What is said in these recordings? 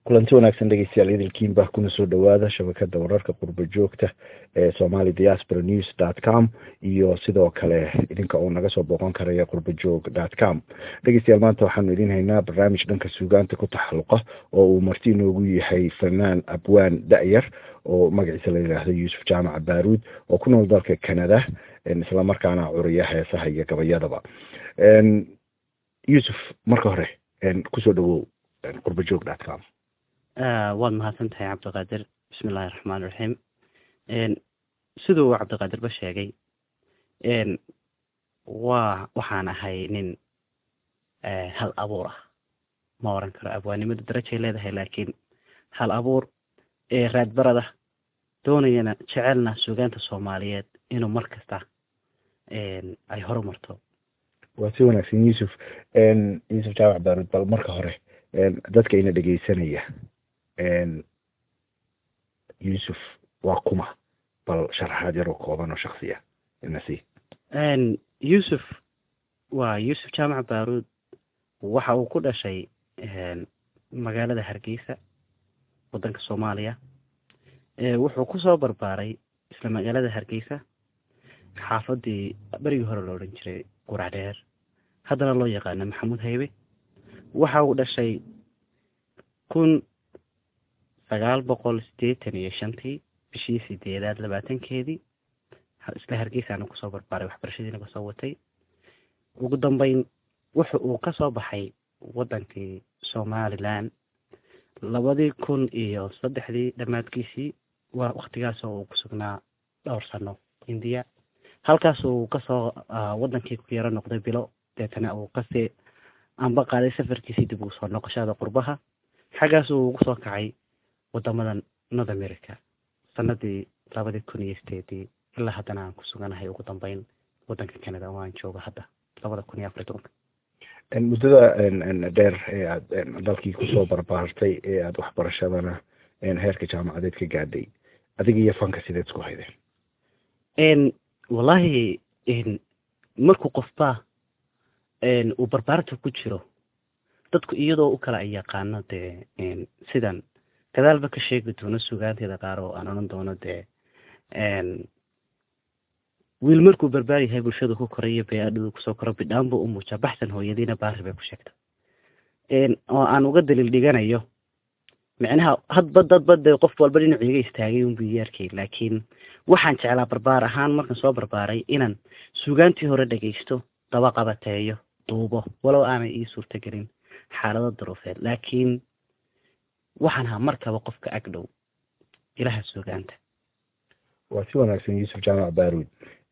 kulanti wanaagsan dhegeystayaal idilkiinba kuna soo dhawaada shabakada wararka qurba joogta ee somalidiasporanews.com iyo sidoo kale idinka uu naga soo booqan karaya qurbajoog.com. dhegeystayaal maanta waxaanu idin haynaa barnaamij dhanka suugaanta ku taxalluqa oo uu marti inoogu yahay fanaan abwaan da'yar oo magaciisa la yidhaahdo yuusuf jaamac baaruud oo ku nool dalka Canada isla markaana curiya heesaha iyo gabayadaba. yuusuf marka hore kusoo dhawow qurbajoog.com. waad mahadsantahay cabdiqaadir. bismillahi raxmaan raxiim. siduu cabdiqaadir ba sheegay waxaan ahay nin hal abuur ah. ma oran karo abwaanimadu darajay leedahay, laakiin hal abuur raadbarada doonayana jecelna suugaanta soomaaliyeed inuu mar kasta ay horumarto. waa si wanaagsan yuusuf. yuusuf jaamac baaruud, bal marka hore dadka ina dhegeysanaya yuusuf waa kuma, bal sharaxaad yaroo kooban oo shaksiya inasi. yuusuf waa yuusuf jaamac baaruud. waxa uu ku dhashay magaalada Hargeysa, wadanka Soomaaliya. wuxuu kusoo barbaaray isla magaalada Hargeysa, xaafadii berigii hore loo odhan jiray Quracdheer, haddana loo yaqaano Maxamuud Haybe. waxa uu dhashay 1985 bishii 8 isla Hargeysa kusoo barbaaray, waxbarashadiina kasoo watay. ugu dambeyn wuxuu uu kasoo baxay wadankii Somaliland 2003 dhamaadkiisii. waa waqtigaas oo uu ku sugnaa dhowr sano India, halkaas uu kasoo wadankii ku yara noqday bilo, deetana uu kasii amba qaaday safarkiisii dib ugu soo noqoshada qurbaha. xaggaas uu ugu soo kacay wadamadan North America sanadii 2008 ilaa haddana aan ku suganahay ugu dambeyn wadanka Canada oo aan joogo hadda 2014. muddada dheer ee aad dalkii kusoo barbaartay ee aad waxbarashadana heerka jaamacadeed ka gaadhay, adiga iyo fanka sideed isku haydeen? wallahi markuu qofba uu barbaarta ku jiro, dadku iyadoo u kala yaqaano dee sidan gadaalba ka sheegi doono suugaanteeda qaar oo aan oran doono dee wiil markuu barbaar yahay bulshada ku korayo beedhadu kusoo koro bidhaanbu u muuja baxsan hooyadiina baari bay ku sheegta oo aan uga daliil dhiganayo macnaha hadba dadba qof walba dhinacu iga istaagay un biyarkay. laakiin waxaan jeclaa barbaar ahaan markaan soo barbaaray inaan suugaantii hore dhageysto, daba qabateeyo, duubo, walow aanay ii suurtagelin xaalado duruufeed. laakiin waxaan ahaa markaba qofka ag dhow ilaha suugaanta. waa si wanaagsan yuusuf jaamac baaruud.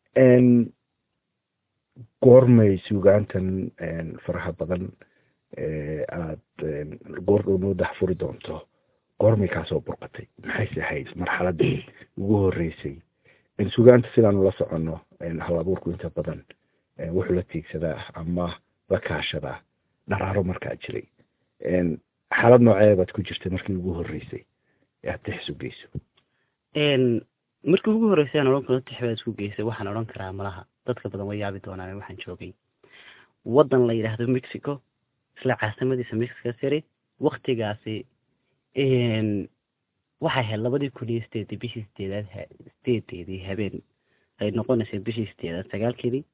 goormay suugaantan faraha badan aad goordhow noo daxfuri doonto, goormay kaasoo burqatay? maxayse ahayd marxaladii ugu horeysay? suugaanta sidaan ula soconno hal abuurku inta badan wuxuu la tiigsadaa ama la kaashadaa dharaaro markaa jiray. xaalad noocee baad ku jirtay markii ugu horeysay aad tixsu geyso? markii ugu horeysay aan oran karo tixbaad isku geysay, waxaan oran karaa malaha dadka badan way yaabi doonaan. waxaan joogay wadan la yidhaahdo Mexico, isla caasimadiisa Mexico City. waqtigaasi waxay ahayd 2008 bishii 8 habeen ay noqonaysay bishii 9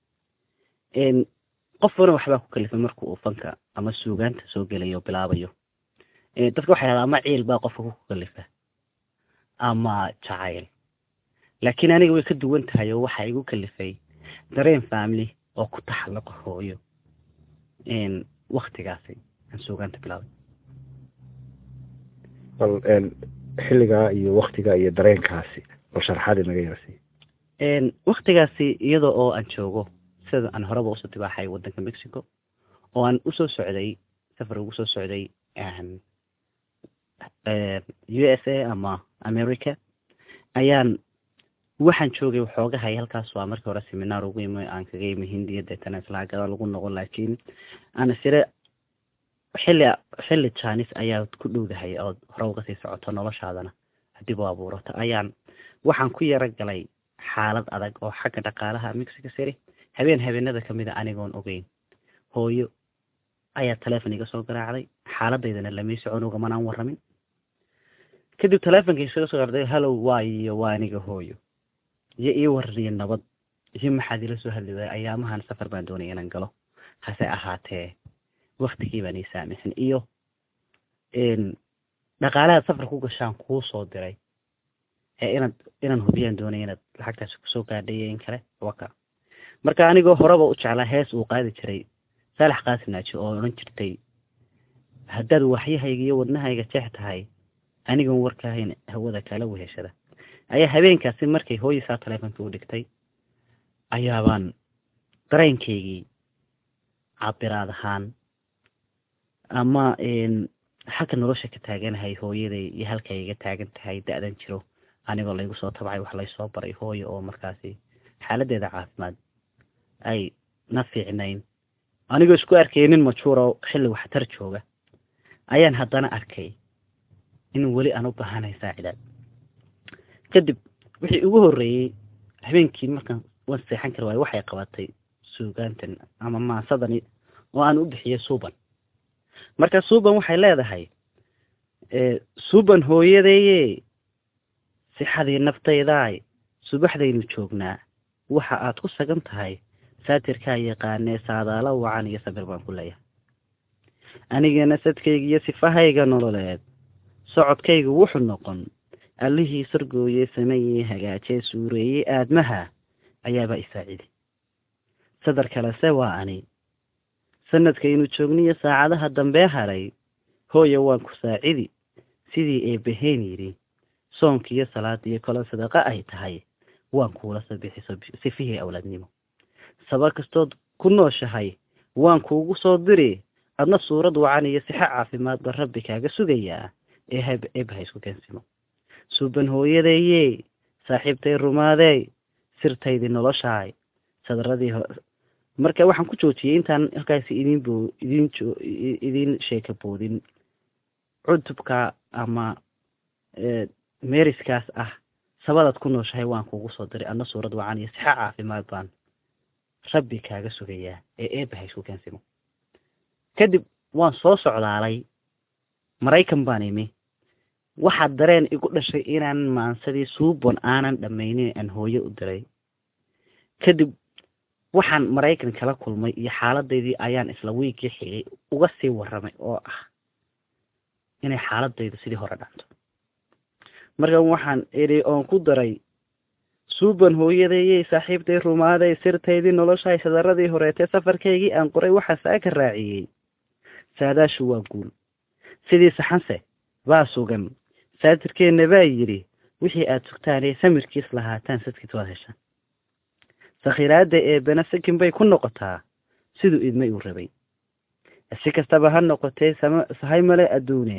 qofna waxbaa ku kalifay markuu uu fanka ama suugaanta soo gelayo bilaabayo. dadka waxay yidhahdaan ama ciil baa qofka ku kalifa ama jacayl, laakiin aniga way ka duwan tahay oo waxa igu kalifay dareen family oo ku taxalluqa hooyo waqtigaasi aan suugaanta bilaabay. bal xilligaa iyo waqtiga iyo dareenkaasi bal sharaxaad inaga yeesay. waqtigaasi iyadoo oo aan joogo sida aan horeba usoo dibaaxay wadanka Mexico oo aan usoo socday safar ugu soo socday USA ama America, ayaan waxaan joogay waxoogahay halkaas. waa markii hore seminar ugu yimid aan kaga yimid Hindiya, deetana isla gadaal lagu noqon. laakiin aan sire xilli Chinese ayaa ku dhowdahay oo hore uga sii socoto noloshaadana hadii buu abuurata. waxaan ku yara galay xaalad adag oo xagga dhaqaalaha Mexico City. habeenada kamida anigoon ogeyn hooyo ayaa telefoon iga soo garaacday, xaaladeydana lama socon uga manaan waramin. kadib taleefonkii isaga soo garday hallow waayo waa aniga hooyo iyo ii warriyo nabad iyo maxaad ila soo hadli waayay ayaamahan safar baan doonaya inaan galo hase ahaatee waktigii baan ii saamixin iyo dhaqaalaha safar ku gashaan kuu soo diray ee inaan hubiyaan doonaya inaad lacagtaasi kusoo gaadhay in kale waka marka anigoo horeba u jeclaa hees uu qaadi jiray saalax qaasim naaji oo odhan jirtay haddaad waxyahayga iyo wadnahayga jeex tahay anigoon warkaahayn hawada kala weheshada ayaa habeenkaasi markay hooyisaa taleefonka u dhigtay ayaabaan dareenkaygii cabiraad ahaan ama xagga nolosha ka taaganahay hooyaday iyo halkay iga taagan tahay da-dan jiro anigoo laygu soo tabcay wax laysoo baray hooyo oo markaasi xaaladeeda caafimaad ay na fiicnayn anigoo isku arkay nin majuuro xilli waxtar jooga ayaan haddana arkay in weli aan u baahanahay saacidaad kadib wixii ugu horreeyey habeenkii markaan waan seexan kari waayo waxay qabatay suugaantan ama maasadani oo aan u bixiyey suuban marka suuban waxay leedahay suuban hooyadeeye sixadii naftaydaay subaxdaynu joognaa waxa aad ku sagan tahay saatirkaa yaqaanee saadaalo wacan iyo sabir baan ku leeyahay anigana sadkayga iyo sifahayga nololeed socodkaygu wuxuu noqon allihii sargooye sameeyey hagaajee suureeyey aadmaha ayaabaa isaacidi sadar kalese waa ani sanadkaynu joogniyo saacadaha dambee haray hooya waan ku saacidi sidii eebbaheen yidhi soonkiiyo salaadiyo kalo sadaqa ay tahay waan kuula sabixiso sifihii awlaadnimo sabar kastood ku nooshahay waan kuugu soo diri adna suurad wacan iyo sixo caafimaad ba rabbi kaaga sugayaa ee eebbaha isku keensimo suuban hooyadeeyey saaxiibtay rumaadey sirtaydii noloshaay sadaradii marka waxaan ku joojiyey intaan halkaasi idin sheeka boodin cutubka ama meeriskaas ah sabadaad ku nooshahay waan kuugu soo diray adna suurad wacan iyo sixo caafimaad baan rabbi kaaga sugayaa ee eebbaha isku keensimo kadib waan soo socdaalay maraykan baan imi waxaa dareen igu dhashay inaan maansadii suubon aanan dhammaynin aan hooyo u diray kadib waxaan maraykan kala kulmay iyo xaaladaydii ayaan isla wiigii xigay uga sii warramay oo ah inay xaaladaydu sidii hore dhanto markan waxaan idhi oon ku daray suuban hooyadeeyey saaxiibtay rumaaday sirtaydii noloshahay sadaradii horeetee safarkaygii aan qoray waxaa saaka raaciyey saadaashu waa guul sidii saxanse baa sugan saatirkeenna baa yidhi wixii aad sugtaanee samirkiis lahaataan sadkiis waad heshaan sakhiraadda eebbana sakin bay ku noqotaa siduu idmay uu rabay si kastaba ha noqotee sahay male adduune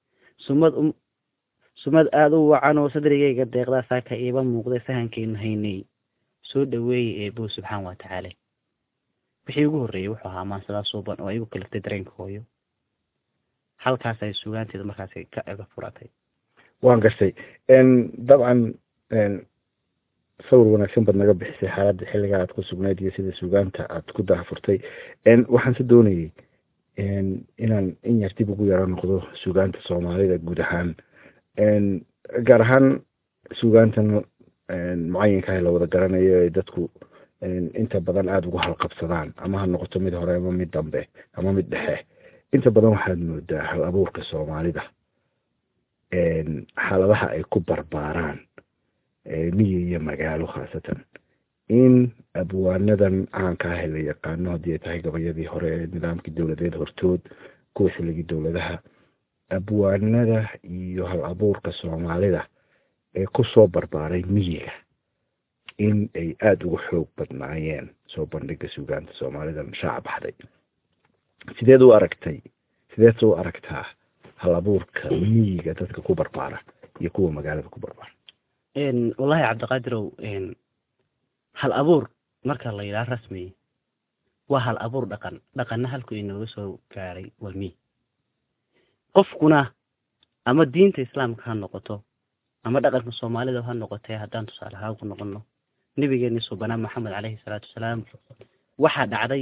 sumad aada u wacan oo sadrigayga deeqdaa saaka iiba muuqday sahankaynu haynay soo dhaweeyey eebbow subxaan wa tacaala wixii ugu horreeyey wuxuu ahaa maansadaa suuban oo igu kaliftay dareenka hooyo halkaas ay sugaanteeda markaas ka ega furatay waan gartay dabcan sawir wanaagsan baad naga bixisay xaaladda xilligaa aad ku sugnayd iyo sida sugaanta aad ku daahfurtay waxaan se doonayey inaan in yar dib ugu yaro noqdo sugaanta soomaalida guud ahaan gaar ahaan sugaantan mucayinkaah la wada garanayo ee dadku inta badan aada ugu halqabsadaan ama ha noqoto mid hore ama mid dambe ama mid dhexe inta badan waxaad moodaa hal abuurka soomaalida xaaladaha ay ku barbaaraan miyi iyo magaalo khaasatan in abwaanadan caanka ah la yaqaano haddii ay tahay gabayadii hore ee nidaamkii dowladeed hortood kuwa xilligii dowladaha abwaanada iyo hal abuurka soomaalida ee kusoo barbaaray miyiga in ay aada uga xoog badnaayeen soo bandhiga sugaanta soomaalidan shaac baxday sideed u aragtaa hal abuurka miyiga dadka ku barbaara iyo kuwa magaalada ku barbaara wallahi cabdiqaadirow hal abuur marka la yidhaha rasmi waa hal abuur dhaqanna halku inooga soo gaaray waa miyi qofkuna ama diinta islaamka ha noqoto ama dhaqanka soomaalida ha noqotee haddaan tusaale ahaan ku noqono nabigeeni subanaa maxamed caleyhi salaatu wasalaam waxaa dhacday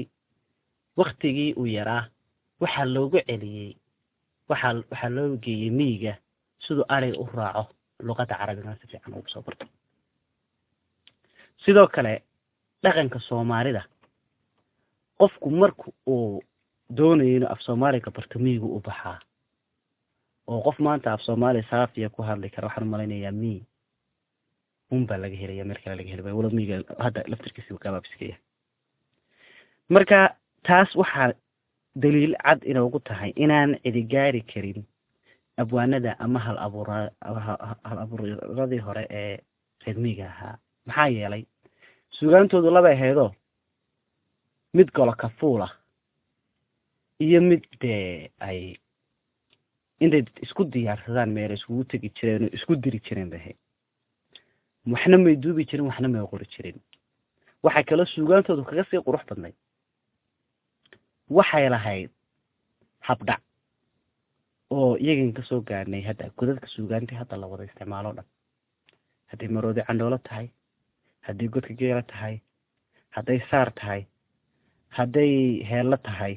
waktigii uu yaraa waxaa loogu celiyey waxaa loo geeyey miyiga sidoo ari u raaco luqadda carabiga si fiican ugu soo barto sidoo kale dhaqanka Soomaalida qofku markuu uu doonayo inuu af Soomaaliga barto miyiga u baxaa oo qof maanta af Soomaali saafiya ku hadli karo waxaan maleynayaa baa laga helaya marka laga helay wala miyiga hadda laftirkiisa gabaabsiga marka taas waxaa daliil cad inuu tahay inaan cidi gaari karin abwaanada ama hal abuuradii hore ee reermiga ahaa maxaa yeelay suugaantoodu laba aheedo mid golo ka fuula iyo mid ay intay isku diyaarsadaan meel isku tagi jireen isku diri jireen bahay waxna may duubi jirin waxna may qori jirin waxa kala suugaantoodu kaga sii qurux badnay waxay lahayd habdhac oo iyaga ka soo gaarnay hadda godadka suugaantii hadda la wada isticmaalo dhan haddii maroodi candhoolo tahay haddii godka geela tahay hadday saar tahay hadday heello tahay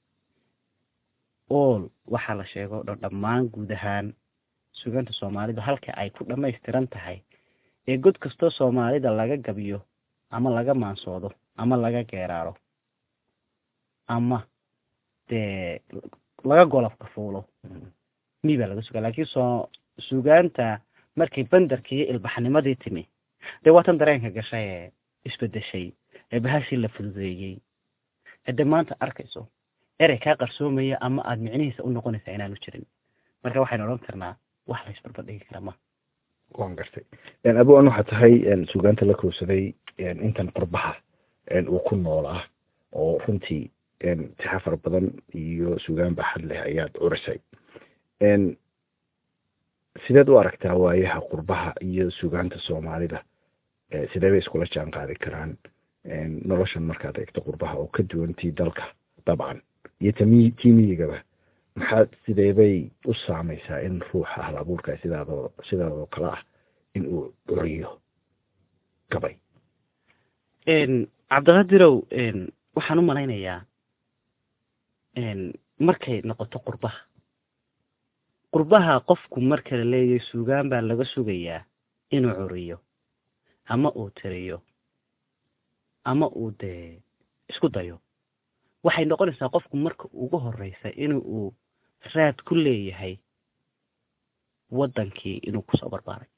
all waxa la sheego dhammaan guud ahaan suugaanta Soomaalida halka ay ku dhameystiran tahay ee god kasto Soomaalida laga gabiyo ama laga maansoodo ama laga geeraaro ama laga golofka fuulo miiba laga sugaa laakiin suugaanta markay bandarkii ilbaxnimadii timi waatan dareenka gashay isbedeshay ee bahashii la fududeeyay hadda maanta arkayso erey ka qarsoomaya ama aad micnihiisa u noqonaysa inaanu jirin marka waxaan oran karnaa wax la isbarbardhigi kara ma waan gartay abu anu waxa tahay suugaanta la koobsaday intan qurbaha uu ku noolaa oo runtii taxafar badan iyo suugaan baxad leh ayaad urisay sideed u aragtaa waayaha qurbaha iyo suugaanta Soomaalida sidee bay iskula jaan qaadi karaan noloshan markaad eegto qurbaha oo ka duwantii dalka dabcan iyo tiimiyigaba maxaad sidee bay u saamaysaa in ruuxa hal abuurka sidaadoo kale ah in uu curiyo gabay cabdiqadirow waxaan u malaynayaa markay noqoto qurbaha qofku marka la leeyahay suugaan baa laga sugayaa inuu curiyo ama uu tiriyo ama uu isku dayo waxay noqonaysaa qofku marka ugu horeysa inuu raad ku leeyahay wadankii inuu ku soo barbaaray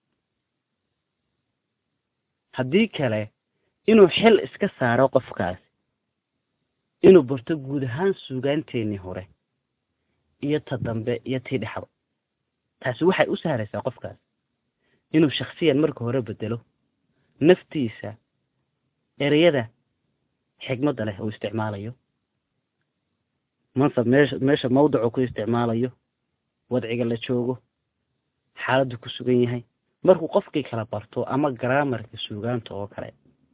haddii kale inuu xil iska saaro qofkaas inuu barto guud ahaan suugaanteennii hore iyo ta dambe iyo tii dhexba taasi waxay u saaraysaa qofkaas inuu shakhsiyan marka hore bedelo naftiisa ereyada xigmadda leh oo isticmaalayo mansab meesha mawducu ku isticmaalayo wadciga la joogo xaaladdu ku sugan yahay markuu qofkii kala barto ama grammarka suugaanta oo kale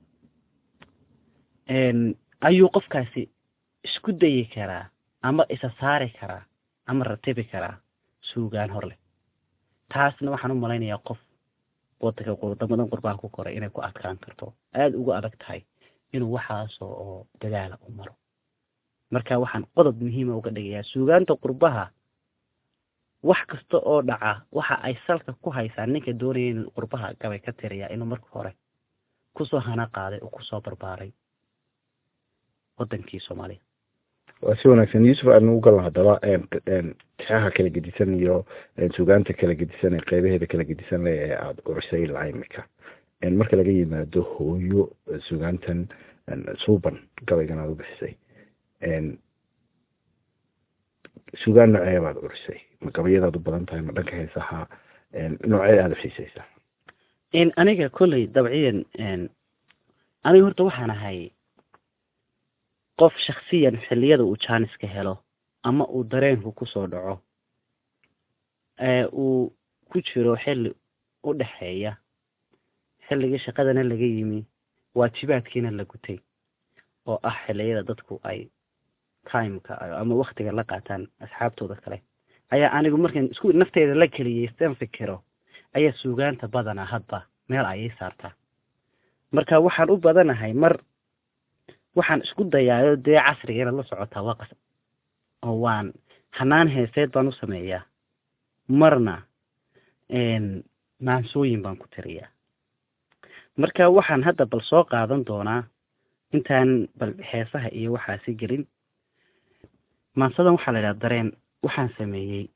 ayuu qofkaasi isku dayi karaa ama isa saari karaa ama ratibi karaa suugaan hor leh taasna waxaan u malaynayaa qof waddanka wadamadan qurbaha ku koray inay ku adkaan karto aada ugu adag tahay inuu waxaas oo dadaala u maro marka waxaan qodob muhiima uga dhigayaa suugaanta qurbaha wax kasta oo dhaca waxa ay salka ku haysaa ninka doonaya inuu qurbaha gabay ka tiriyaa inuu marka hore kusoo hana qaaday oo kusoo barbaaray wadankii Soomaaliya waa si wanaagsan Yusuf aan ugu galan hadaba taxaha kala gedisan iyo suugaanta kala gedisan qeybaheeda kala gedisan ee aad urisay laimika marka laga yimaado hooyo suugaantan suuban gabaygan aad u bixisay suugaan noocee baad urisay ma gabayadaad u badan tahay ma dhanka heesaha noocee aad xiisaysaa aniga kolley dabciyan aniga horta waxaan ahay qof shakhsiyan xilliyada uu jaaniska helo ama uu dareenku ku soo dhaco uu ku jiro xilli u dhaxeeya xilligii shaqadana laga yimi waajibaadkiina la gutay oo ah xilliyada dadku ay timeka ama waqtiga la qaataan asxaabtooda kale ayaa anigu markaan isku nafteeda la keliyeystaan fikiro ayaa suugaanta badanaa hadba meel ayay saartaa marka waxaan u badanahay mar waxaan isku dayaayo dee casriga inaad la socotaa waa qasab oo waan hanaan heeseed baan u sameeyaa marna maansooyin baan ku tiriyaa marka waxaan hadda bal soo qaadan doonaa intaan bal heesaha iyo waxaasi gelin maansadan waxaa la yidhaha dareen waxaan sameeyey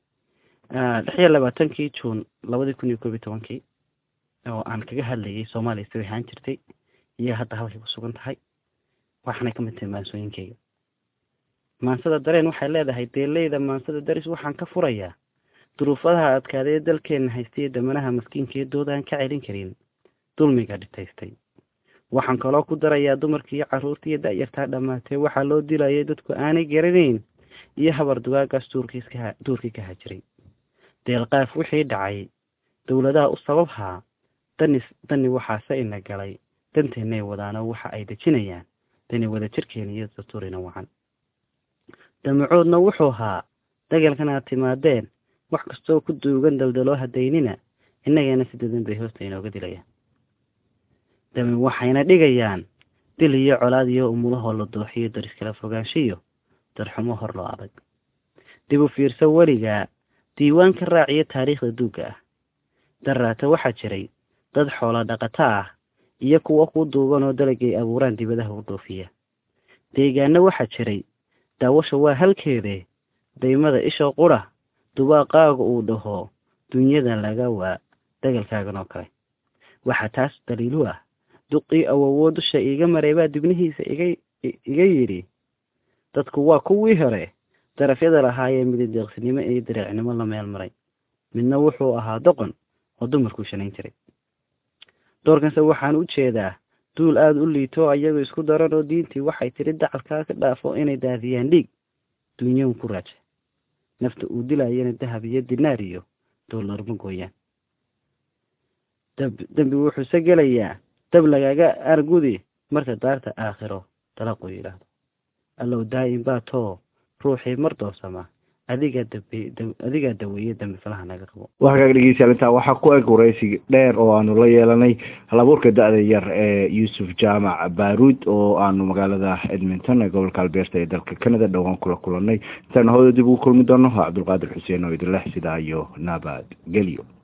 26 Juun 2011 oo aan kaga hadlayay Soomaaliya sida ahaan jirtay iyo hadda halkay ku sugan tahay waxaana ka mid tahay maansooyinkayga maansada dareen waxay leedahay deelayda maansada daris waxaan ka furayaa duruufaha adkaaday dalkeena haystay damanaha maskiinkeedooda aan ka celin karin dulmiga dhitaystay waxaan kaloo ku darayaa dumarkii iyo carruurtii da'yartaa dhamaatay waxa loo dilayay dadku aanay garanayn iyo habar dugaagaas duurkii ka hajiray deelqaaf wixii dhacay dowladaha u sababhaa dani waxaase ina galay danteennay wadaana waxa ay dejinayaan dani wada jirkeena iyo dastuurina wacan damacoodna wuxuu ahaa dagalkan aad timaadeen wax kastoo ku duugan daldaloo hadaynina innagana si dadan bay hoosta inooga dilayaan dami waxayna dhigayaan dil iyo colaad iyo umulahoo la dooxiyo dariskala fogaanshiyo darxumo hor loo adag dib u fiirsa weligaa diiwaan ka raaciya taariikhda duugga ah daraata waxaa jiray dad xoola dhaqata ah iyo kuwa ku duugan oo dalagay abuuraan dibadaha u dhoofiya deegaana waxaa jiray daawasha waa halkeedee daymada isha qura dubaaqaaga uu dhaho dunyada laga waa dagalkaagan oo kale waxaa taas daliilu ah duqii awowoo dusha iiga maray baa dibnihiisa iga yidhi dadku waa kuwii hore darafyada lahaayee midadeeqsinimo iyo dareecnimo la meel maray midna wuxuu ahaa doqon oo dumarkuu shanayn jiray doorkanse waxaan u jeedaa duul aada u liito ayagu isku daran oo diintii waxay tiri dacalkaa ka dhaafo inay daadiyaan dhiig dunyaun ku raaja nafta uu dilayana dahab iyo dinaar iyo doolar ma gooyaan dambi wuxuuse gelayaa dab lagaga argudi marka daarta aakhiro dalaquu yidhaahdo allow daa'im baa too ruuxii mar doorsama adigaa daweeye dambi falaha naga qabo waxaa dhegeystayaal intaa waxaa ku eg waraysi dheer oo aanu la yeelanay halabuurka da-da yar ee yuusuf jaamac baaruud oo aanu magaalada Edmonton ee gobolka Alberta ee dalka Canada dhowaan kula kulanay intaan hooyo dib ugu kulmi doono cabdulqaadir xuseen oo idin leh sidaa iyo nabad gelyo